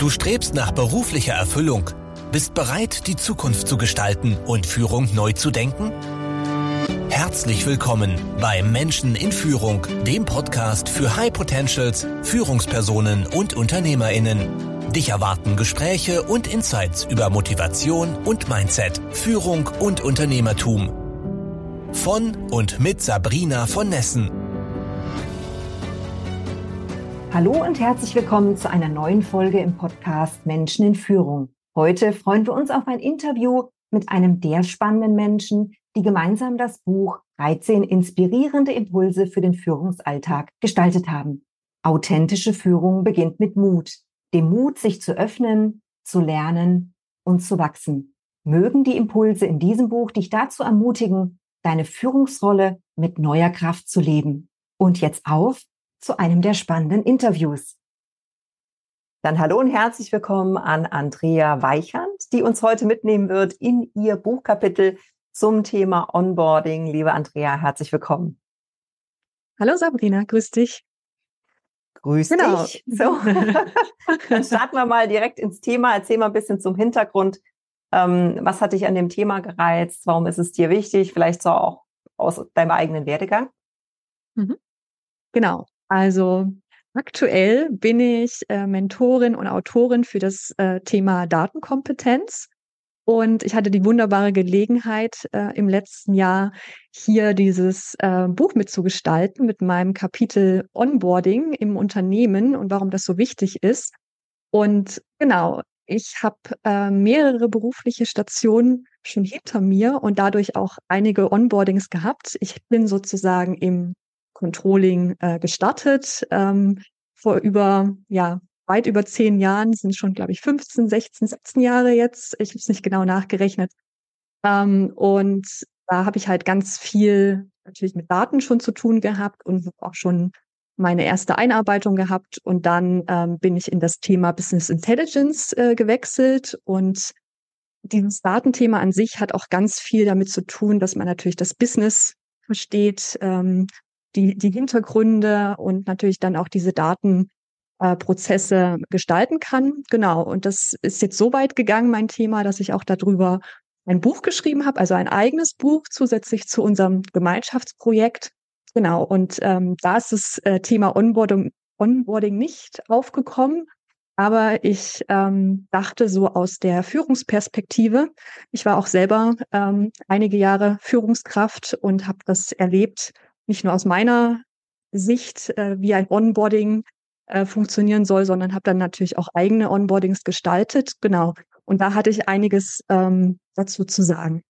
Du strebst nach beruflicher Erfüllung, bist bereit, die Zukunft zu gestalten und Führung neu zu denken? Herzlich willkommen bei Menschen in Führung, dem Podcast für High Potentials, Führungspersonen und UnternehmerInnen. Dich erwarten Gespräche und Insights über Motivation und Mindset, Führung und Unternehmertum. Von und mit Sabrina von Nessen. Hallo und herzlich willkommen zu einer neuen Folge im Podcast Menschen in Führung. Heute freuen wir uns auf ein Interview mit einem der spannenden Menschen, die gemeinsam das Buch 13 inspirierende Impulse für den Führungsalltag gestaltet haben. Authentische Führung beginnt mit Mut, dem Mut, sich zu öffnen, zu lernen und zu wachsen. Mögen die Impulse in diesem Buch dich dazu ermutigen, deine Führungsrolle mit neuer Kraft zu leben. Und jetzt auf zu einem der spannenden Interviews. Dann hallo und herzlich willkommen an Andrea Weichand, die uns heute mitnehmen wird in ihr Buchkapitel zum Thema Onboarding. Liebe Andrea, herzlich willkommen. Hallo Sabrina, grüß dich. Grüß dich. So, dann starten wir mal direkt ins Thema. Erzähl mal ein bisschen zum Hintergrund. Was hat dich an dem Thema gereizt? Warum ist es dir wichtig? Vielleicht so auch aus deinem eigenen Werdegang. Genau. Also aktuell bin ich Mentorin und Autorin für das Thema Datenkompetenz. Und ich hatte die wunderbare Gelegenheit, im letzten Jahr hier dieses Buch mitzugestalten mit meinem Kapitel Onboarding im Unternehmen und warum das so wichtig ist. Und genau, ich habe mehrere berufliche Stationen schon hinter mir und dadurch auch einige Onboardings gehabt. Ich bin sozusagen im Controlling gestartet, vor weit über 10 Jahren, sind schon, glaube ich, 15, 16, 17 Jahre jetzt. Ich habe es nicht genau nachgerechnet. Und da habe ich halt ganz viel natürlich mit Daten schon zu tun gehabt und auch schon meine erste Einarbeitung gehabt. Und dann bin ich in das Thema Business Intelligence gewechselt. Und dieses Datenthema an sich hat auch ganz viel damit zu tun, dass man natürlich das Business versteht, die Hintergründe und natürlich dann auch diese Datenprozesse gestalten kann. Genau. Und das ist jetzt so weit gegangen, mein Thema, dass ich auch darüber ein Buch geschrieben habe, also ein eigenes Buch zusätzlich zu unserem Gemeinschaftsprojekt. Genau. Und da ist das Thema Onboarding nicht aufgekommen. Aber ich dachte so aus der Führungsperspektive. Ich war auch selber einige Jahre Führungskraft und habe das erlebt, nicht nur aus meiner Sicht, wie ein Onboarding funktionieren soll, sondern habe dann natürlich auch eigene Onboardings gestaltet. Genau. Und da hatte ich einiges dazu zu sagen.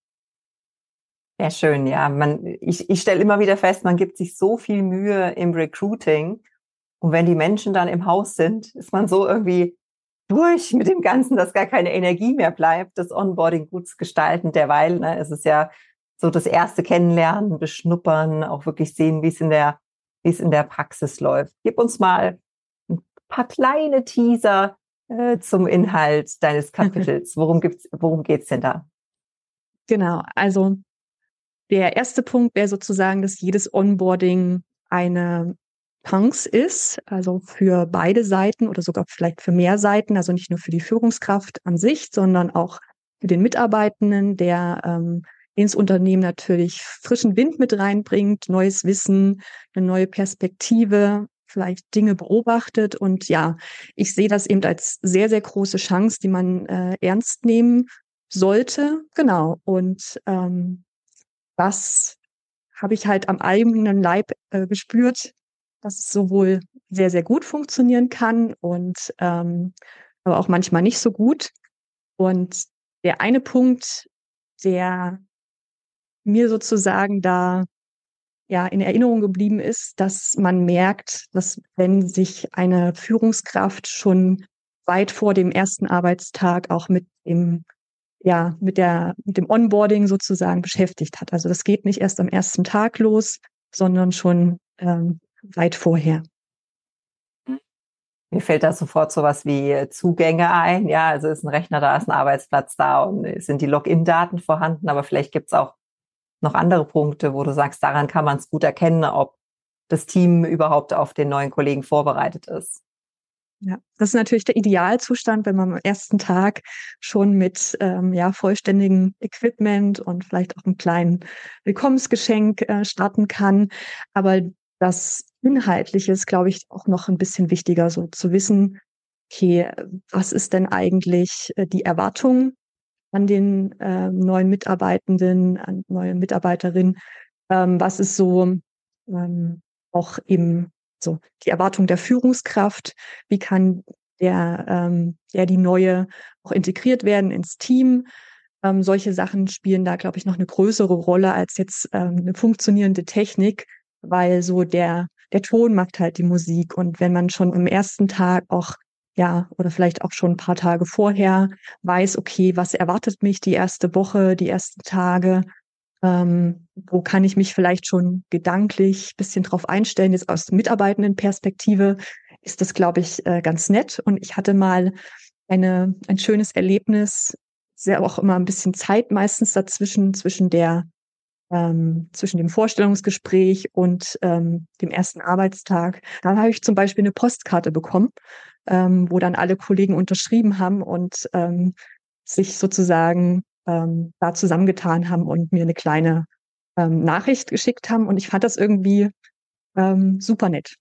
Sehr schön, ja. Ich stelle immer wieder fest, man gibt sich so viel Mühe im Recruiting. Und wenn die Menschen dann im Haus sind, ist man so irgendwie durch mit dem Ganzen, dass gar keine Energie mehr bleibt, das Onboarding gut zu gestalten. Derweil, es ist ja so das erste Kennenlernen, Beschnuppern, auch wirklich sehen, wie es in der Praxis läuft. Gib uns mal ein paar kleine Teaser zum Inhalt deines Kapitels. Worum geht's denn da? Genau, also der erste Punkt wäre sozusagen, dass jedes Onboarding eine Chance ist, also für beide Seiten oder sogar vielleicht für mehr Seiten, also nicht nur für die Führungskraft an sich, sondern auch für den Mitarbeitenden, der ins Unternehmen natürlich frischen Wind mit reinbringt, neues Wissen, eine neue Perspektive, vielleicht Dinge beobachtet. Und ja, ich sehe das eben als sehr, sehr große Chance, die man ernst nehmen sollte. Genau. Und das habe ich halt am eigenen Leib gespürt, dass es sowohl sehr, sehr gut funktionieren kann und aber auch manchmal nicht so gut. Und der eine Punkt, der mir sozusagen da ja in Erinnerung geblieben ist, dass man merkt, dass wenn sich eine Führungskraft schon weit vor dem ersten Arbeitstag auch mit dem Onboarding sozusagen beschäftigt hat. Also das geht nicht erst am ersten Tag los, sondern schon weit vorher. Mir fällt da sofort sowas wie Zugänge ein. Ja, also ist ein Rechner da, ist ein Arbeitsplatz da und sind die Login-Daten vorhanden. Aber vielleicht gibt's auch noch andere Punkte, wo du sagst, daran kann man es gut erkennen, ob das Team überhaupt auf den neuen Kollegen vorbereitet ist. Ja, das ist natürlich der Idealzustand, wenn man am ersten Tag schon mit vollständigem Equipment und vielleicht auch einem kleinen Willkommensgeschenk starten kann. Aber das Inhaltliche ist, glaube ich, auch noch ein bisschen wichtiger, so zu wissen, okay, was ist denn eigentlich die Erwartung an den neuen Mitarbeitenden, an neue Mitarbeiterin? Was ist so auch eben so die Erwartung der Führungskraft? Wie kann die neue auch integriert werden ins Team? Solche Sachen spielen da, glaube ich, noch eine größere Rolle als jetzt eine funktionierende Technik, weil so der Ton macht halt die Musik. Und wenn man schon am ersten Tag auch, ja, oder vielleicht auch schon ein paar Tage vorher weiß, okay, was erwartet mich die erste Woche, die ersten Tage, wo kann ich mich vielleicht schon gedanklich ein bisschen drauf einstellen? Jetzt aus Mitarbeitendenperspektive ist das, glaube ich, ganz nett. Und ich hatte mal ein schönes Erlebnis, sehr auch immer ein bisschen Zeit meistens dazwischen, zwischen dem Vorstellungsgespräch und dem ersten Arbeitstag. Da habe ich zum Beispiel eine Postkarte bekommen, wo dann alle Kollegen unterschrieben haben und sich sozusagen da zusammengetan haben und mir eine kleine Nachricht geschickt haben. Und ich fand das irgendwie super nett.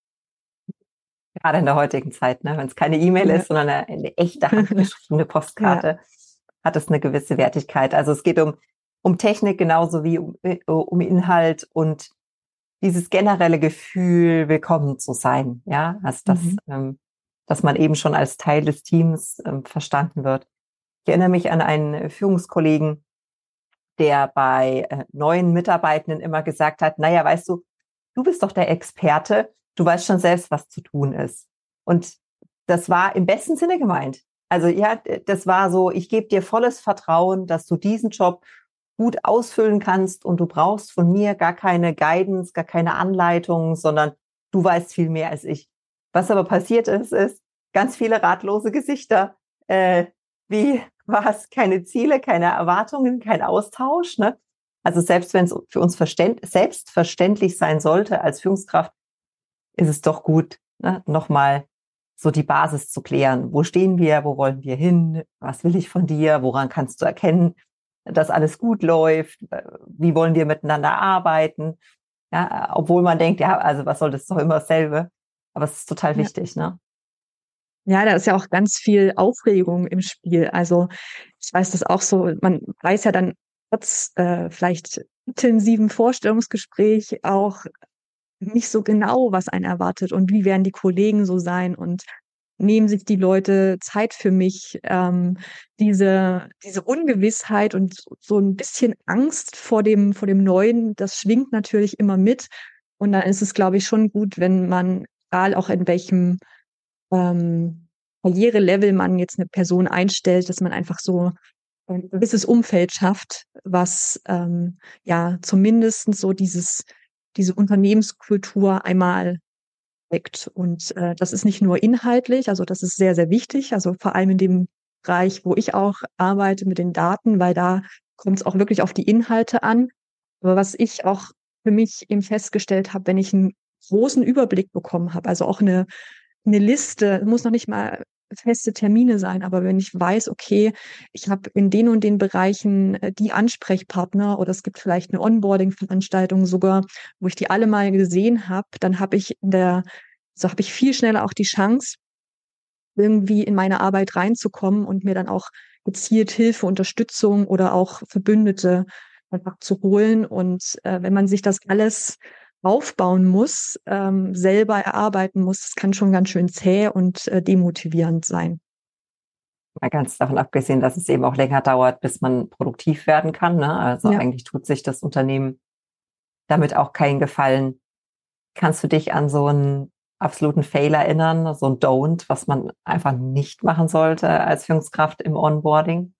Gerade in der heutigen Zeit, ne? Wenn es keine E-Mail Ja. ist, sondern eine echte handgeschriebene Postkarte, hat es eine gewisse Wertigkeit. Also es geht um Technik genauso wie um Inhalt und dieses generelle Gefühl, willkommen zu sein. Ja, also dass man eben schon als Teil des Teams verstanden wird. Ich erinnere mich an einen Führungskollegen, der bei neuen Mitarbeitenden immer gesagt hat, naja, weißt du, du bist doch der Experte, du weißt schon selbst, was zu tun ist. Und das war im besten Sinne gemeint. Also ja, das war so, ich gebe dir volles Vertrauen, dass du diesen Job gut ausfüllen kannst und du brauchst von mir gar keine Guidance, gar keine Anleitung, sondern du weißt viel mehr als ich. Was aber passiert ist ganz viele ratlose Gesichter. Wie was? Keine Ziele, keine Erwartungen, kein Austausch. Ne? Also selbst wenn es für uns selbstverständlich sein sollte als Führungskraft, ist es doch gut, ne? Nochmal so die Basis zu klären. Wo stehen wir? Wo wollen wir hin? Was will ich von dir? Woran kannst du erkennen, dass alles gut läuft? Wie wollen wir miteinander arbeiten? Ja, obwohl man denkt, ja, also was soll das, doch immer dasselbe. Aber es ist total Ja. wichtig, ne? Ja, da ist ja auch ganz viel Aufregung im Spiel. Also ich weiß das auch so, man weiß ja dann trotz vielleicht intensiven Vorstellungsgespräch auch nicht so genau, was einen erwartet und wie werden die Kollegen so sein und nehmen sich die Leute Zeit für mich. Diese Ungewissheit und so ein bisschen Angst vor dem Neuen, das schwingt natürlich immer mit. Und dann ist es, glaube ich, schon gut, wenn man, egal auch in welchem Karrierelevel man jetzt eine Person einstellt, dass man einfach so ein gewisses Umfeld schafft, was ja zumindest so diese Unternehmenskultur einmal weckt. Und das ist nicht nur inhaltlich, also das ist sehr, sehr wichtig, also vor allem in dem Bereich, wo ich auch arbeite mit den Daten, weil da kommt es auch wirklich auf die Inhalte an. Aber was ich auch für mich eben festgestellt habe, wenn ich einen großen Überblick bekommen habe, also auch eine Liste, muss noch nicht mal feste Termine sein, aber wenn ich weiß, okay, ich habe in den und den Bereichen die Ansprechpartner oder es gibt vielleicht eine Onboarding-Veranstaltung sogar, wo ich die alle mal gesehen habe, dann habe ich so habe ich viel schneller auch die Chance, irgendwie in meine Arbeit reinzukommen und mir dann auch gezielt Hilfe, Unterstützung oder auch Verbündete einfach zu holen. Und wenn man sich das alles aufbauen muss, selber erarbeiten muss, das kann schon ganz schön zäh und demotivierend sein. Mal ganz davon abgesehen, dass es eben auch länger dauert, bis man produktiv werden kann. Ne? Also Ja. eigentlich tut sich das Unternehmen damit auch keinen Gefallen. Kannst du dich an so einen absoluten Fail erinnern, so ein Don't, was man einfach nicht machen sollte als Führungskraft im Onboarding?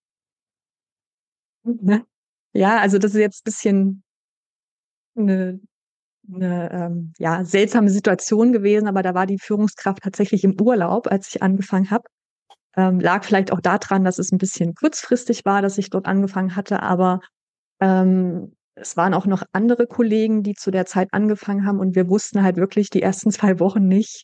Ne? Ja, also das ist jetzt ein bisschen eine ja, seltsame Situation gewesen, aber da war die Führungskraft tatsächlich im Urlaub, als ich angefangen habe. Lag vielleicht auch daran, dass es ein bisschen kurzfristig war, dass ich dort angefangen hatte, aber es waren auch noch andere Kollegen, die zu der Zeit angefangen haben und wir wussten halt wirklich die ersten 2 Wochen nicht,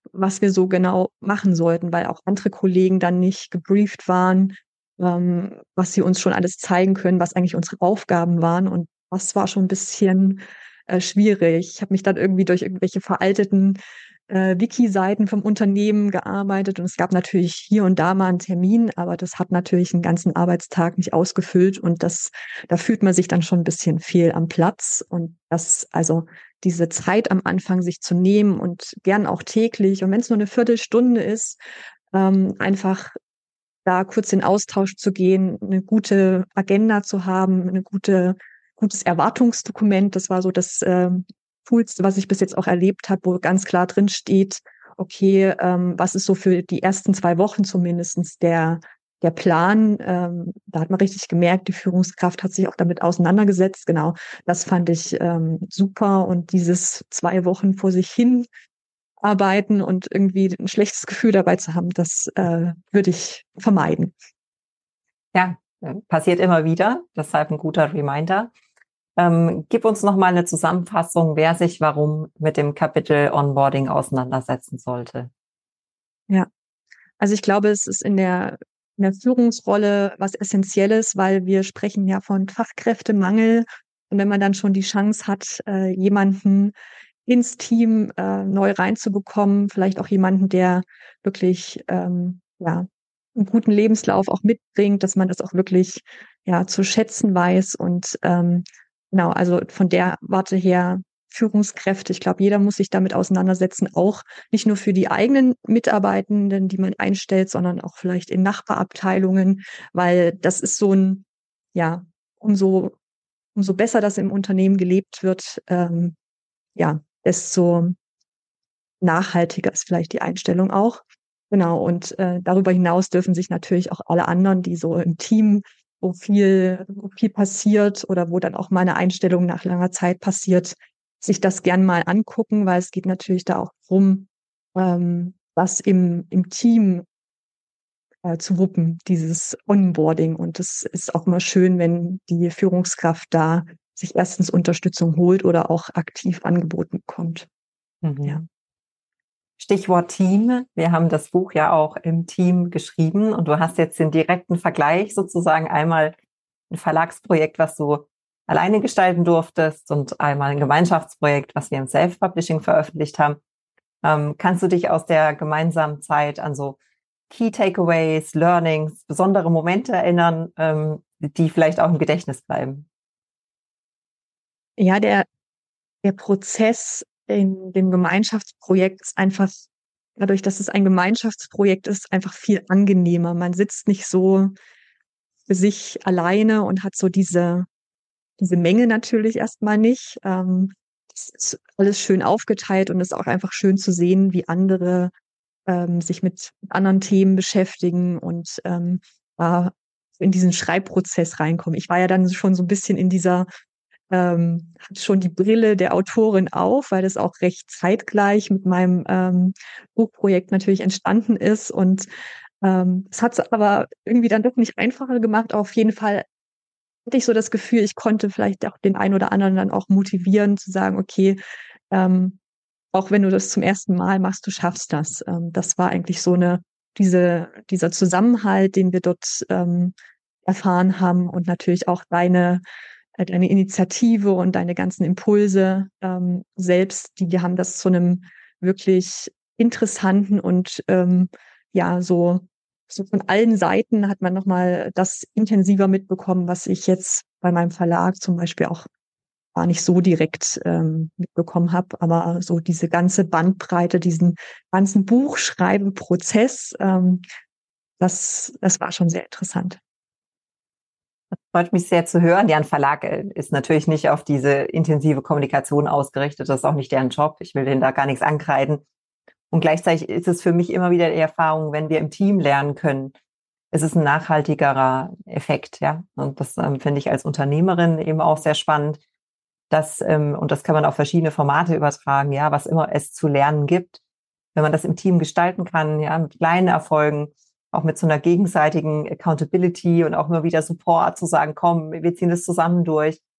was wir so genau machen sollten, weil auch andere Kollegen dann nicht gebrieft waren, was sie uns schon alles zeigen können, was eigentlich unsere Aufgaben waren. Und das war schon ein bisschen schwierig. Ich habe mich dann irgendwie durch irgendwelche veralteten Wiki-Seiten vom Unternehmen gearbeitet und es gab natürlich hier und da mal einen Termin, aber das hat natürlich einen ganzen Arbeitstag nicht ausgefüllt und da fühlt man sich dann schon ein bisschen fehl am Platz und also diese Zeit am Anfang sich zu nehmen und gern auch täglich und wenn es nur eine Viertelstunde ist, einfach da kurz in Austausch zu gehen, eine gute Agenda zu haben, gutes Erwartungsdokument. Das war so das Coolste, was ich bis jetzt auch erlebt habe, wo ganz klar drin steht, okay, was ist so für die ersten 2 Wochen zumindestens der Plan? Da hat man richtig gemerkt, die Führungskraft hat sich auch damit auseinandergesetzt. Genau, das fand ich super. Und dieses 2 Wochen vor sich hin arbeiten und irgendwie ein schlechtes Gefühl dabei zu haben, das würde ich vermeiden. Ja, passiert immer wieder, deshalb ein guter Reminder. Gib uns noch mal eine Zusammenfassung, wer sich warum mit dem Kapitel Onboarding auseinandersetzen sollte. Ja, also ich glaube, es ist in der Führungsrolle was Essentielles, weil wir sprechen ja von Fachkräftemangel. Und wenn man dann schon die Chance hat, jemanden ins Team neu reinzubekommen, vielleicht auch jemanden, der wirklich ja, einen guten Lebenslauf auch mitbringt, dass man das auch wirklich zu schätzen weiß. Und genau, also von der Warte her Führungskräfte. Ich glaube, jeder muss sich damit auseinandersetzen, auch nicht nur für die eigenen Mitarbeitenden, die man einstellt, sondern auch vielleicht in Nachbarabteilungen, weil das ist so ja, umso besser das im Unternehmen gelebt wird, desto nachhaltiger ist vielleicht die Einstellung auch. Genau, und darüber hinaus dürfen sich natürlich auch alle anderen, die so im Team, wo viel passiert oder wo dann auch mal eine Einstellung nach langer Zeit passiert, sich das gern mal angucken, weil es geht natürlich da auch darum, was im Team zu wuppen, dieses Onboarding. Und es ist auch immer schön, wenn die Führungskraft da sich erstens Unterstützung holt oder auch aktiv angeboten bekommt. Mhm. Ja. Stichwort Team. Wir haben das Buch ja auch im Team geschrieben und du hast jetzt den direkten Vergleich sozusagen einmal ein Verlagsprojekt, was du alleine gestalten durftest und einmal ein Gemeinschaftsprojekt, was wir im Self-Publishing veröffentlicht haben. Kannst du dich aus der gemeinsamen Zeit an so Key Takeaways, Learnings, besondere Momente erinnern, die vielleicht auch im Gedächtnis bleiben? Ja, der Prozess in dem Gemeinschaftsprojekt ist einfach, dadurch, dass es ein Gemeinschaftsprojekt ist, einfach viel angenehmer. Man sitzt nicht so für sich alleine und hat so diese Menge natürlich erstmal nicht. Es ist alles schön aufgeteilt und es ist auch einfach schön zu sehen, wie andere sich mit anderen Themen beschäftigen und da in diesen Schreibprozess reinkommen. Ich war ja dann schon so ein bisschen in dieser hatte schon die Brille der Autorin auf, weil das auch recht zeitgleich mit meinem Buchprojekt natürlich entstanden ist. Und es hat es aber irgendwie dann doch nicht einfacher gemacht. Auf jeden Fall hatte ich so das Gefühl, ich konnte vielleicht auch den einen oder anderen dann auch motivieren, zu sagen, okay, auch wenn du das zum ersten Mal machst, du schaffst das. Das war eigentlich so dieser Zusammenhalt, den wir dort erfahren haben und natürlich auch deine Initiative und deine ganzen Impulse selbst, die haben das zu einem wirklich interessanten und so von allen Seiten hat man nochmal das intensiver mitbekommen, was ich jetzt bei meinem Verlag zum Beispiel auch gar nicht so direkt mitbekommen habe, aber so diese ganze Bandbreite, diesen ganzen Buchschreibeprozess, das war schon sehr interessant. Das freut mich sehr zu hören. Ja, ein Verlag ist natürlich nicht auf diese intensive Kommunikation ausgerichtet. Das ist auch nicht deren Job. Ich will denen da gar nichts ankreiden. Und gleichzeitig ist es für mich immer wieder die Erfahrung, wenn wir im Team lernen können, es ist ein nachhaltigerer Effekt, ja. Und das finde ich als Unternehmerin eben auch sehr spannend, und das kann man auf verschiedene Formate übertragen, ja, was immer es zu lernen gibt. Wenn man das im Team gestalten kann, ja, mit kleinen Erfolgen, auch mit so einer gegenseitigen Accountability und auch immer wieder Support zu sagen, komm, wir ziehen das zusammen durch.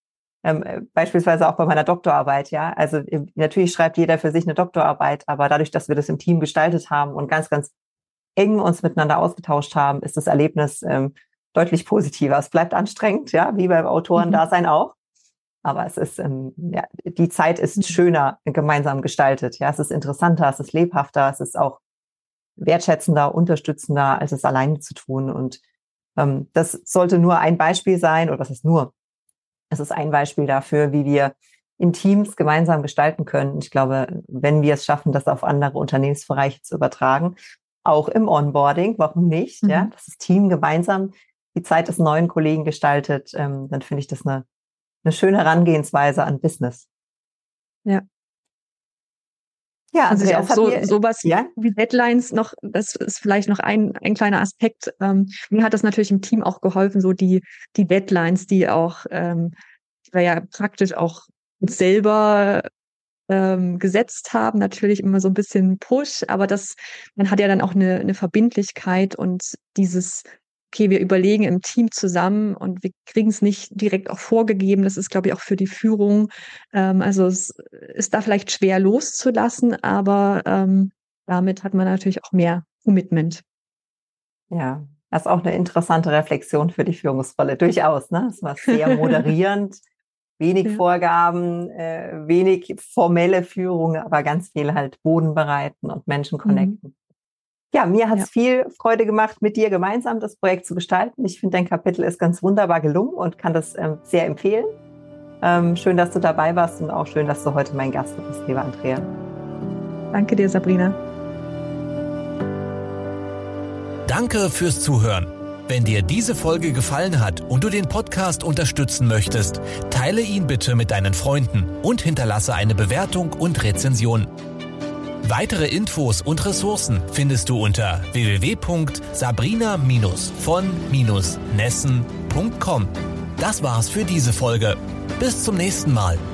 Beispielsweise auch bei meiner Doktorarbeit, ja. Also natürlich schreibt jeder für sich eine Doktorarbeit, aber dadurch, dass wir das im Team gestaltet haben und ganz, ganz eng uns miteinander ausgetauscht haben, ist das Erlebnis deutlich positiver. Es bleibt anstrengend, ja, wie beim Autorendasein auch. Aber es ist, die Zeit ist schöner gemeinsam gestaltet. Ja, es ist interessanter, es ist lebhafter, es ist auch wertschätzender, unterstützender, als es alleine zu tun. Und das sollte nur ein Beispiel sein, oder was ist nur? Es ist ein Beispiel dafür, wie wir in Teams gemeinsam gestalten können. Ich glaube, wenn wir es schaffen, das auf andere Unternehmensbereiche zu übertragen, auch im Onboarding, warum nicht? Ja, dass das Team gemeinsam die Zeit des neuen Kollegen gestaltet, dann finde ich das eine schöne Herangehensweise an Business. Ja. Ja, also ja auch sowas wie Deadlines noch, das ist vielleicht noch ein kleiner Aspekt. Mir hat das natürlich im Team auch geholfen, so die Deadlines, die auch, die wir ja praktisch auch selber gesetzt haben, natürlich immer so ein bisschen Push, aber man hat ja dann auch eine Verbindlichkeit und dieses, okay, wir überlegen im Team zusammen und wir kriegen es nicht direkt auch vorgegeben. Das ist, glaube ich, auch für die Führung. Also es ist da vielleicht schwer loszulassen, aber damit hat man natürlich auch mehr Commitment. Ja, das ist auch eine interessante Reflexion für die Führungsrolle. Durchaus, ne? Es war sehr moderierend, wenig Vorgaben, wenig formelle Führung, aber ganz viel halt Boden bereiten und Menschen connecten. Ja, mir hat es viel Freude gemacht, mit dir gemeinsam das Projekt zu gestalten. Ich finde, dein Kapitel ist ganz wunderbar gelungen und kann das sehr empfehlen. Schön, dass du dabei warst und auch schön, dass du heute mein Gast bist, liebe Andrea. Danke dir, Sabrina. Danke fürs Zuhören. Wenn dir diese Folge gefallen hat und du den Podcast unterstützen möchtest, teile ihn bitte mit deinen Freunden und hinterlasse eine Bewertung und Rezension. Weitere Infos und Ressourcen findest du unter www.sabrina-von-nessen.com. Das war's für diese Folge. Bis zum nächsten Mal.